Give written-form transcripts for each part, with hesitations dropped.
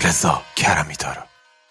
رضا کرمی داره.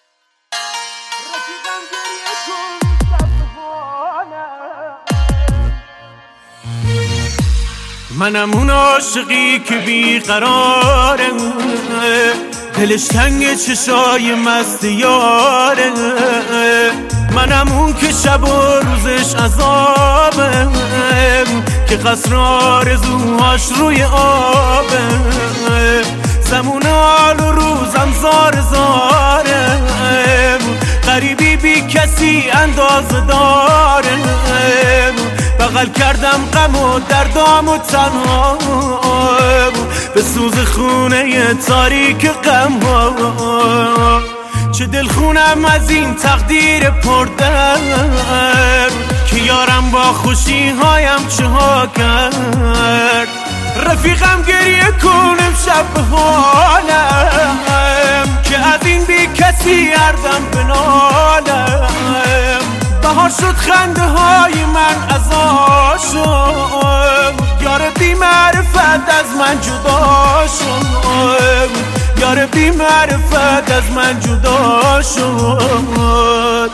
منم اون عاشقی که بیقراره، دلش تنگ چشای مست یاره. منم اون که شب و روزش عذابه، که قصر آرزوهاش روی آبه. زمون حال و روزم زار زاره، غریبی بی کسی اندازه داره. بغل کردم غم و دردام و تنها، به سوز خونه تاریک غم ها. چه دل خونم از این تقدیر پردرد، که یارم با خوشی هایم چه ها کرد. رفیقم گریه کنم شب به حالم، که از این بی کسی هردم بنالم. بهار شد خنده های من ازا شد، یار بی معرفت از من جدا شد. یار بی معرفت از من جدا شد.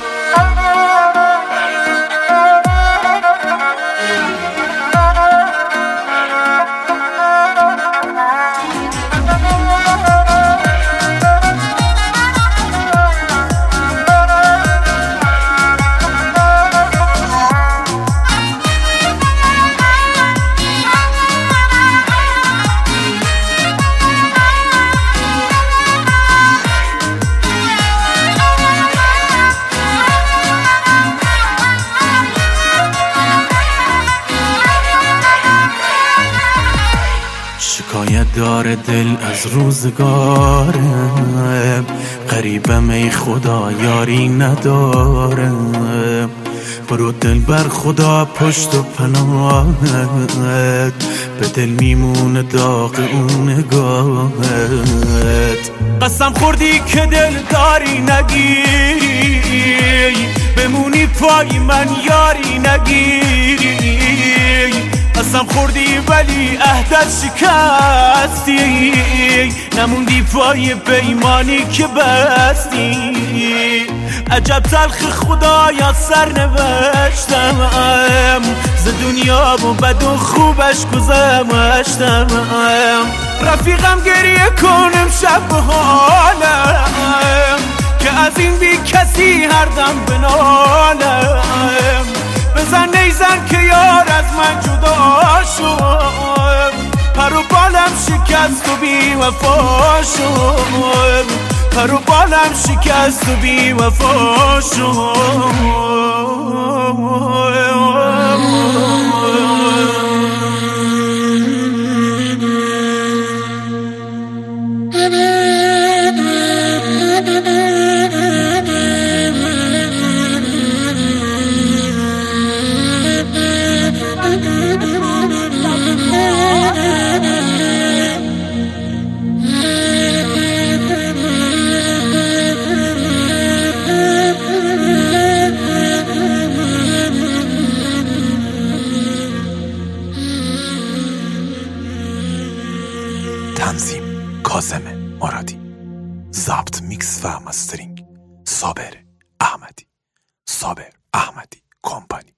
شکایت داره دل از روزگاره، غریبم ای خدا یاری نداره. برو دل بر خدا پشت و پناهت، به دل میمونه داغ اون نگاهت. قسم خوردی که دل داری نگیری، بمونی پای من یاری نگیری. قسم خوردی ولی عهدت شکستی، نموندی پای پیمانی که بستی. عجب تلخ خدایا سر نوشتم، ز دنیا و بد و خوبش گذشتم. رفیقم گریه کنم شب به حالم، که از این بی کسی هر دم بنالم. بزن نیزن که یار از من جدا شد، پر و بالم شکست و بی وفا شد. پر و بالم شکست و بی وفا تنظیم کاظم مرادی، ضبط میکس و مسترینگ صابر احمدی، صابر احمدی کمپانی.